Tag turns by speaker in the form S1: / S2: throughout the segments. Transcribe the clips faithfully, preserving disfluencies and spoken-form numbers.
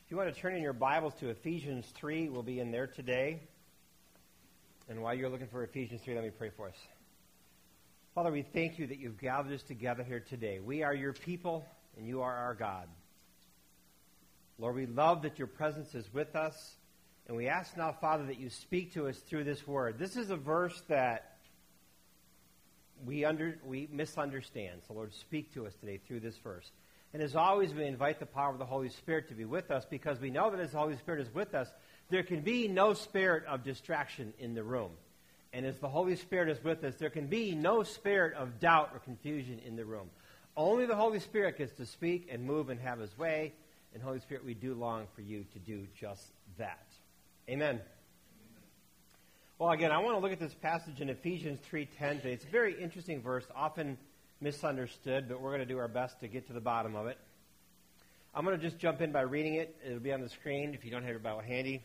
S1: If you want to turn in your Bibles to Ephesians three, we'll be in there today. And while you're looking for Ephesians three, let me pray for us. Father, we thank you that you've gathered us together here today. We are your people, and you are our God. Lord, we love that your presence is with us. And we ask now, Father, that you speak to us through this word. This is a verse that we under we misunderstand. So, Lord, speak to us today through this verse. And as always, we invite the power of the Holy Spirit to be with us, because we know that as the Holy Spirit is with us, there can be no spirit of distraction in the room. And as the Holy Spirit is with us, there can be no spirit of doubt or confusion in the room. Only the Holy Spirit gets to speak and move and have his way. And Holy Spirit, we do long for you to do just that. Amen. Well, again, I want to look at this passage in Ephesians three ten today. It's a very interesting verse, often misunderstood, but we're going to do our best to get to the bottom of it. I'm going to just jump in by reading it. It'll be on the screen if you don't have your Bible handy.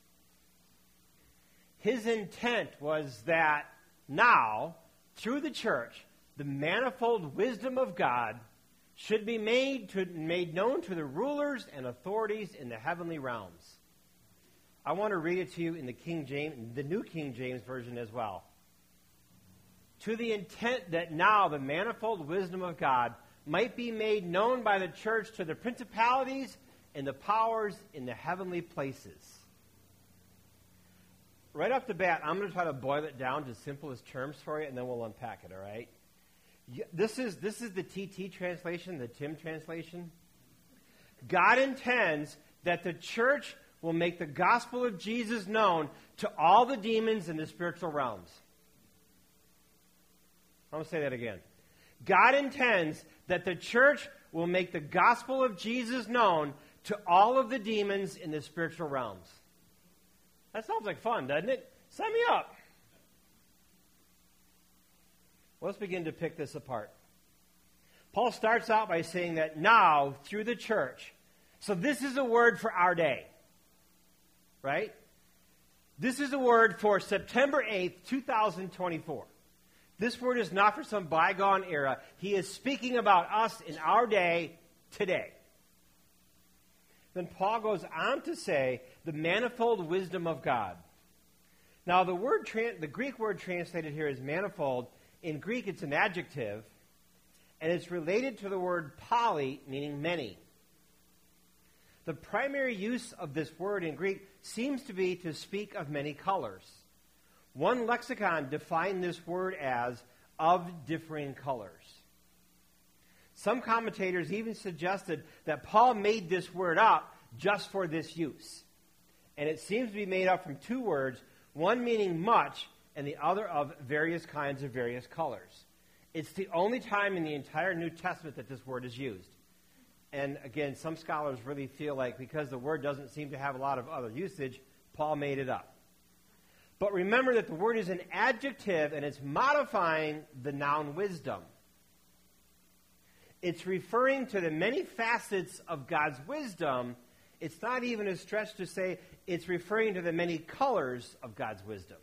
S1: His intent was that now, through the church, the manifold wisdom of God should be made to, made known to the rulers and authorities in the heavenly realms. I want to read it to you in the King James, the New King James Version as well. To the intent that now the manifold wisdom of God might be made known by the church to the principalities and the powers in the heavenly places. Right off the bat, I'm going to try to boil it down to simplest terms for you, and then we'll unpack it, all right? This is, this is the T T translation, the Tim translation. God intends that the church will make the gospel of Jesus known to all the demons in the spiritual realms. I'm going to say that again. God intends that the church will make the gospel of Jesus known to all of the demons in the spiritual realms. That sounds like fun, doesn't it? Sign me up. Well, let's begin to pick this apart. Paul starts out by saying that now, through the church. So this is a word for our day. Right? This is a word for September eighth, twenty twenty-four. This word is not for some bygone era. He is speaking about us in our day today. Then Paul goes on to say the manifold wisdom of God. Now, the word, the Greek word translated here is manifold. In Greek, it's an adjective, and it's related to the word poly, meaning many. The primary use of this word in Greek seems to be to speak of many colors. One lexicon defined this word as of differing colors. Some commentators even suggested that Paul made this word up just for this use. And it seems to be made up from two words, one meaning much and the other of various kinds of various colors. It's the only time in the entire New Testament that this word is used. And again, some scholars really feel like because the word doesn't seem to have a lot of other usage, Paul made it up. But remember that the word is an adjective, and it's modifying the noun wisdom. It's referring to the many facets of God's wisdom. It's not even a stretch to say it's referring to the many colors of God's wisdom.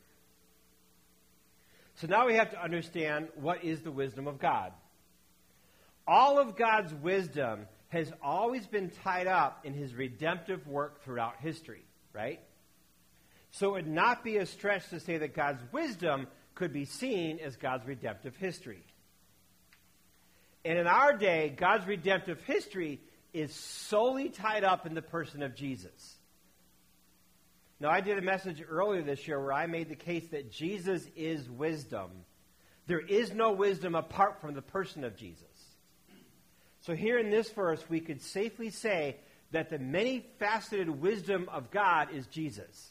S1: So now we have to understand what is the wisdom of God. All of God's wisdom has always been tied up in his redemptive work throughout history, right? So it would not be a stretch to say that God's wisdom could be seen as God's redemptive history. And in our day, God's redemptive history is solely tied up in the person of Jesus. Now, I did a message earlier this year where I made the case that Jesus is wisdom. There is no wisdom apart from the person of Jesus. So here in this verse, we could safely say that the many-faceted wisdom of God is Jesus.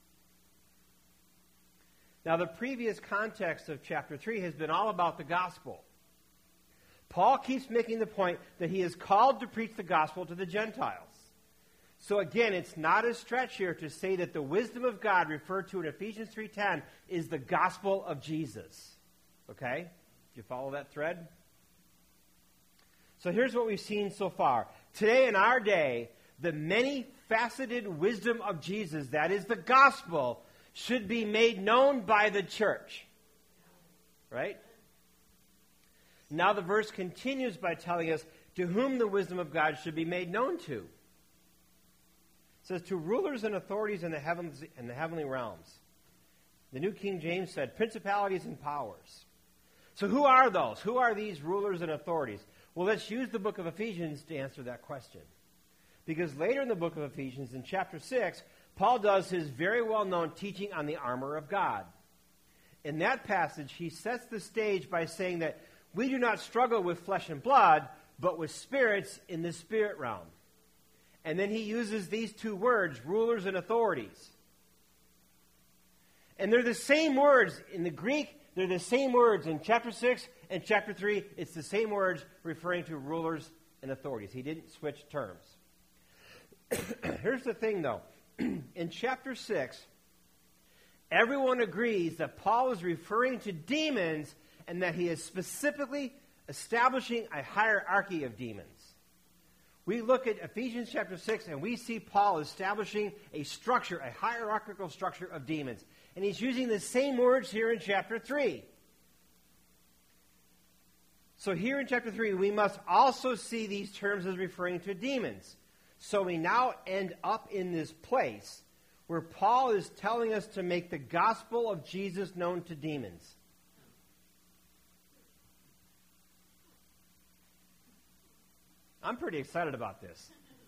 S1: Now, the previous context of chapter three has been all about the gospel. Paul keeps making the point that he is called to preach the gospel to the Gentiles. So again, it's not a stretch here to say that the wisdom of God referred to in Ephesians three ten is the gospel of Jesus. Okay? Do you follow that thread? So here's what we've seen so far. Today in our day, the many-faceted wisdom of Jesus, that is the gospel, should be made known by the church. Right? Now the verse continues by telling us to whom the wisdom of God should be made known to. It says, to rulers and authorities in the heavens in the heavenly realms. The New King James said, principalities and powers. So who are those? Who are these rulers and authorities? Well, let's use the book of Ephesians to answer that question. Because later in the book of Ephesians, in chapter six, Paul does his very well-known teaching on the armor of God. In that passage, he sets the stage by saying that we do not struggle with flesh and blood, but with spirits in the spirit realm. And then he uses these two words, rulers and authorities. And they're the same words in the Greek. They're the same words in chapter six and chapter three. It's the same words referring to rulers and authorities. He didn't switch terms. Here's the thing, though. In chapter six, everyone agrees that Paul is referring to demons and that he is specifically establishing a hierarchy of demons. We look at Ephesians chapter six and we see Paul establishing a structure, a hierarchical structure of demons. And he's using the same words here in chapter three. So here in chapter three, we must also see these terms as referring to demons. So we now end up in this place where Paul is telling us to make the gospel of Jesus known to demons. I'm pretty excited about this.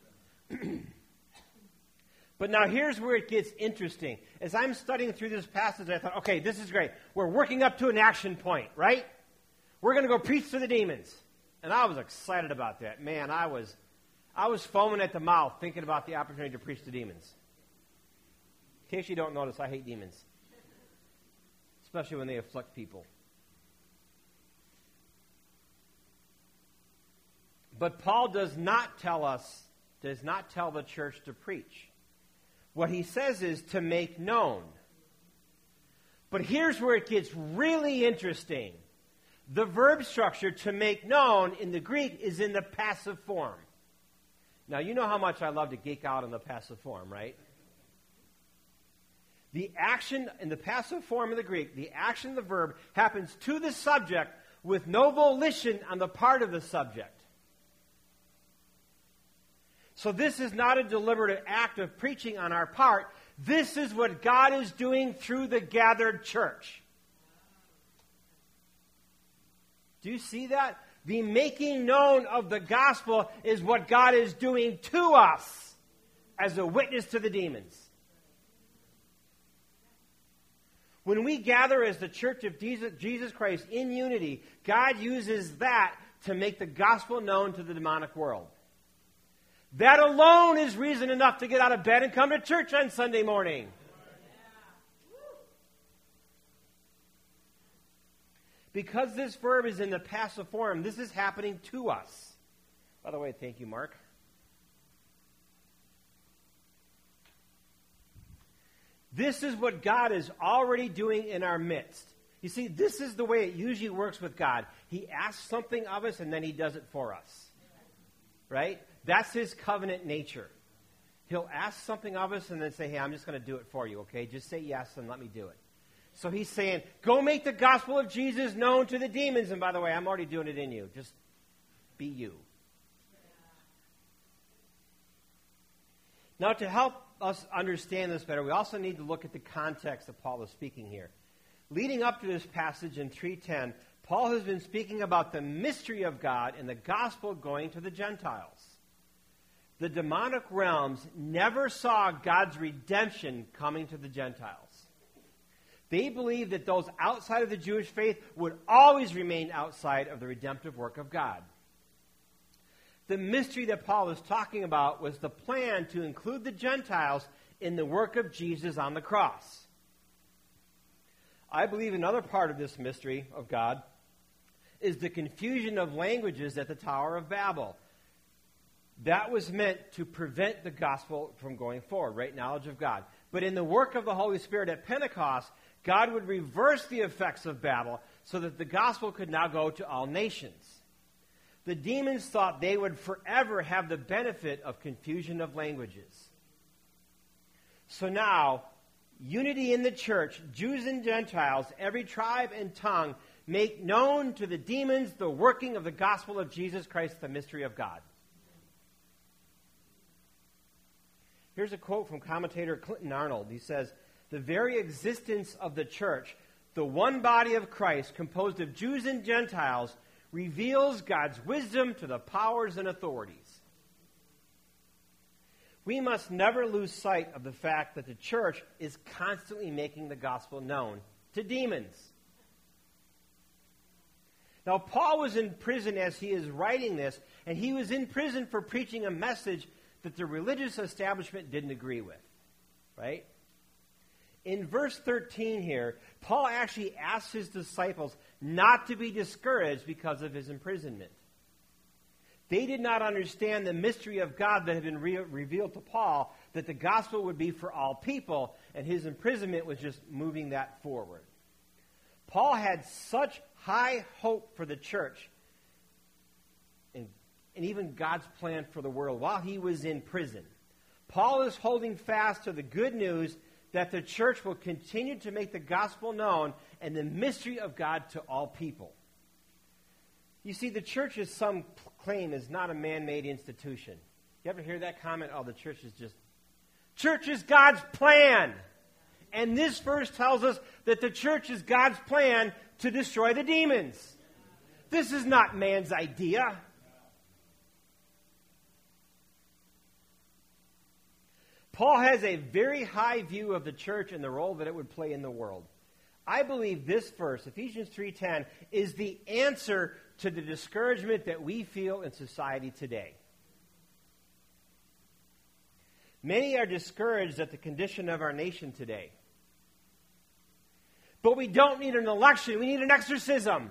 S1: But now here's where it gets interesting. As I'm studying through this passage, I thought, okay, this is great. We're working up to an action point, right? We're going to go preach to the demons. And I was excited about that. Man, I was I was foaming at the mouth thinking about the opportunity to preach to demons. In case you don't notice, I hate demons. Especially when they afflict people. But Paul does not tell us, does not tell the church to preach. What he says is to make known. But here's where it gets really interesting. The verb structure to make known in the Greek is in the passive form. Now, you know how much I love to geek out on the passive form, right? The action in the passive form of the Greek, the action of the verb happens to the subject with no volition on the part of the subject. So this is not a deliberate act of preaching on our part. This is what God is doing through the gathered church. Do you see that? The making known of the gospel is what God is doing to us as a witness to the demons. When we gather as the church of Jesus Christ in unity, God uses that to make the gospel known to the demonic world. That alone is reason enough to get out of bed and come to church on Sunday morning. Because this verb is in the passive form, this is happening to us. By the way, thank you, Mark. This is what God is already doing in our midst. You see, this is the way it usually works with God. He asks something of us and then he does it for us. Right? That's his covenant nature. He'll ask something of us and then say, hey, I'm just going to do it for you, okay? Just say yes and let me do it. So he's saying, go make the gospel of Jesus known to the demons. And by the way, I'm already doing it in you. Just be you. Now, to help us understand this better, we also need to look at the context that Paul is speaking here. Leading up to this passage in three ten, Paul has been speaking about the mystery of God and the gospel going to the Gentiles. The demonic realms never saw God's redemption coming to the Gentiles. They believed that those outside of the Jewish faith would always remain outside of the redemptive work of God. The mystery that Paul is talking about was the plan to include the Gentiles in the work of Jesus on the cross. I believe another part of this mystery of God is the confusion of languages at the Tower of Babel. That was meant to prevent the gospel from going forward, right? Knowledge of God. But in the work of the Holy Spirit at Pentecost, God would reverse the effects of Babel so that the gospel could now go to all nations. The demons thought they would forever have the benefit of confusion of languages. So now, unity in the church, Jews and Gentiles, every tribe and tongue, make known to the demons the working of the gospel of Jesus Christ, the mystery of God. Here's a quote from commentator Clinton Arnold. He says, "The very existence of the church, the one body of Christ composed of Jews and Gentiles, reveals God's wisdom to the powers and authorities." We must never lose sight of the fact that the church is constantly making the gospel known to demons. Now, Paul was in prison as he is writing this, and he was in prison for preaching a message that the religious establishment didn't agree with, right? In verse thirteen here, Paul actually asks his disciples not to be discouraged because of his imprisonment. They did not understand the mystery of God that had been re- revealed to Paul, that the gospel would be for all people, and his imprisonment was just moving that forward. Paul had such high hope for the church and, and even God's plan for the world while he was in prison. Paul is holding fast to the good news that the church will continue to make the gospel known and the mystery of God to all people. You see, the church, as some claim, is not a man-made institution. You ever hear that comment? Oh, the church is just... Church is God's plan. And this verse tells us that the church is God's plan to destroy the demons. This is not man's idea. Paul has a very high view of the church and the role that it would play in the world. I believe this verse, Ephesians three ten, is the answer to the discouragement that we feel in society today. Many are discouraged at the condition of our nation today. But we don't need an election. We need an exorcism.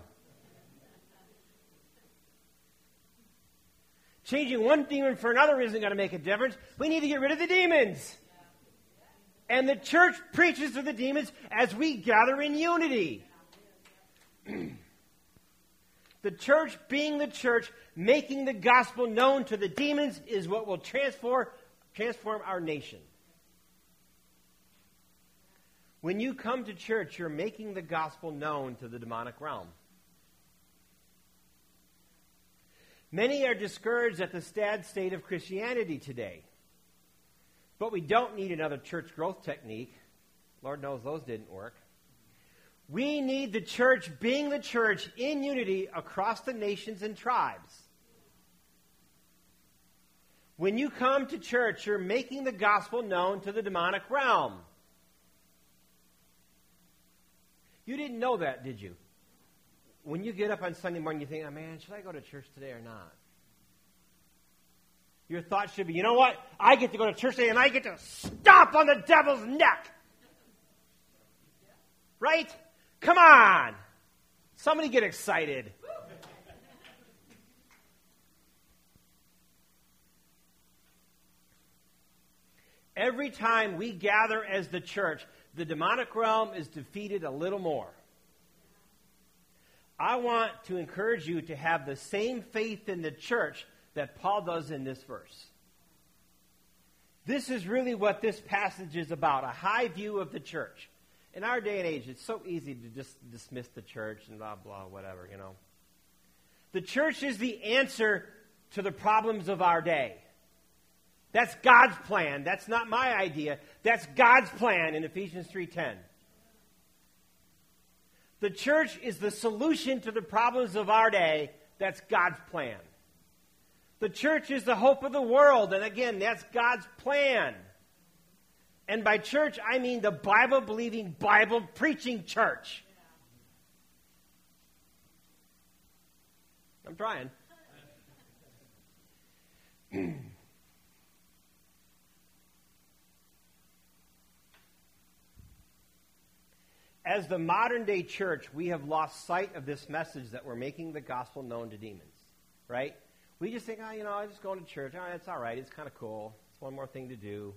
S1: Changing one demon for another isn't going to make a difference. We need to get rid of the demons. And the church preaches to the demons as we gather in unity. The church, being the church, making the gospel known to the demons is what will transform, transform our nation. When you come to church, you're making the gospel known to the demonic realm. Many are discouraged at the sad state of Christianity today. But we don't need another church growth technique. Lord knows those didn't work. We need the church being the church in unity across the nations and tribes. When you come to church, you're making the gospel known to the demonic realm. You didn't know that, did you? When you get up on Sunday morning, you think, oh man, should I go to church today or not? Your thought should be, you know what? I get to go to church today and I get to stomp on the devil's neck. Right? Come on. Somebody get excited. Every time we gather as the church, the demonic realm is defeated a little more. I want to encourage you to have the same faith in the church that Paul does in this verse. This is really what this passage is about, a high view of the church. In our day and age, it's so easy to just dismiss the church and blah, blah, whatever, you know. The church is the answer to the problems of our day. That's God's plan. That's not my idea. That's God's plan in Ephesians three ten. The church is the solution to the problems of our day. That's God's plan. The church is the hope of the world. And again, that's God's plan. And by church, I mean the Bible-believing, Bible-preaching church. I'm trying. As the modern-day church, we have lost sight of this message that we're making the gospel known to demons, right? We just think, oh, you know, I'm just going to church. Oh, it's all right. It's kind of cool. It's one more thing to do.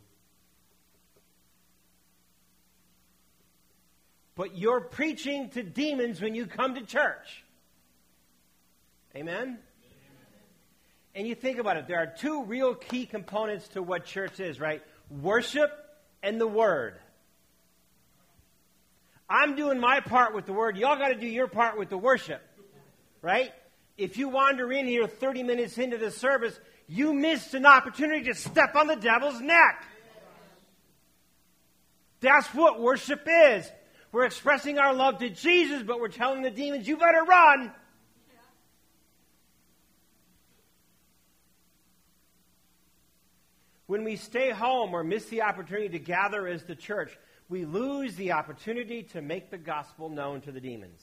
S1: But you're preaching to demons when you come to church. Amen? Amen? And you think about it. There are two real key components to what church is, right? Worship and the Word. I'm doing my part with the Word. Y'all got to do your part with the worship, right? If you wander in here thirty minutes into the service, you missed an opportunity to step on the devil's neck. That's what worship is. We're expressing our love to Jesus, but we're telling the demons, you better run. When we stay home or miss the opportunity to gather as the church, we lose the opportunity to make the gospel known to the demons.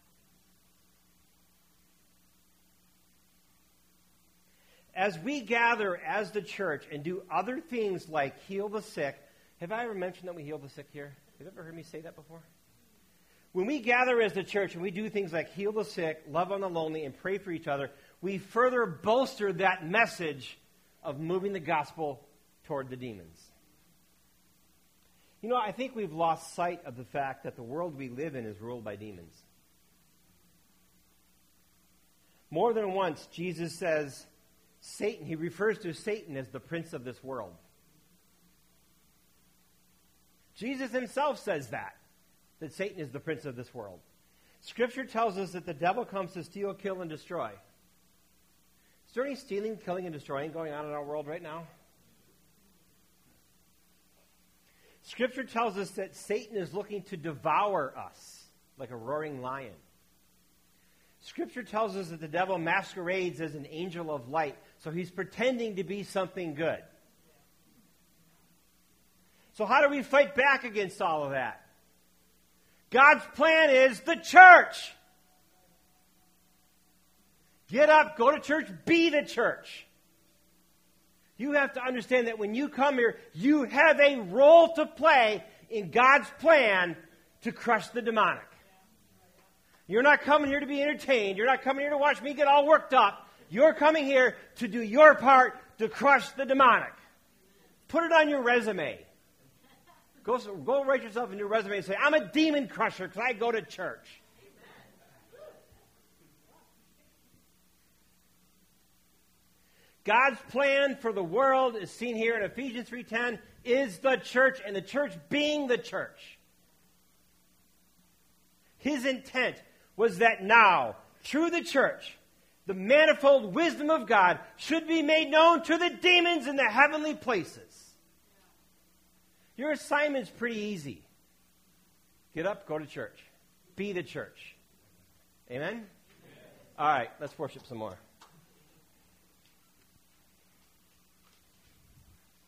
S1: As we gather as the church and do other things like heal the sick, have I ever mentioned that we heal the sick here? Have you ever heard me say that before? When we gather as the church and we do things like heal the sick, love on the lonely, and pray for each other, we further bolster that message of moving the gospel toward the demons. You know, I think we've lost sight of the fact that the world we live in is ruled by demons. More than once, Jesus says, Satan, he refers to Satan as the prince of this world. Jesus himself says that, that Satan is the prince of this world. Scripture tells us that the devil comes to steal, kill, and destroy. Is there any stealing, killing, and destroying going on in our world right now? Scripture tells us that Satan is looking to devour us like a roaring lion. Scripture tells us that the devil masquerades as an angel of light, so he's pretending to be something good. So how do we fight back against all of that? God's plan is the church. Get up, go to church, be the church. You have to understand that when you come here, you have a role to play in God's plan to crush the demonic. You're not coming here to be entertained. You're not coming here to watch me get all worked up. You're coming here to do your part to crush the demonic. Put it on your resume. Go, go write yourself a new resume and say, I'm a demon crusher because I go to church. God's plan for the world is seen here in Ephesians three ten, is the church, and the church being the church. His intent was that now, through the church, the manifold wisdom of God should be made known to the demons in the heavenly places. Your assignment's pretty easy. Get up, go to church. Be the church. Amen? Amen. All right, let's worship some more.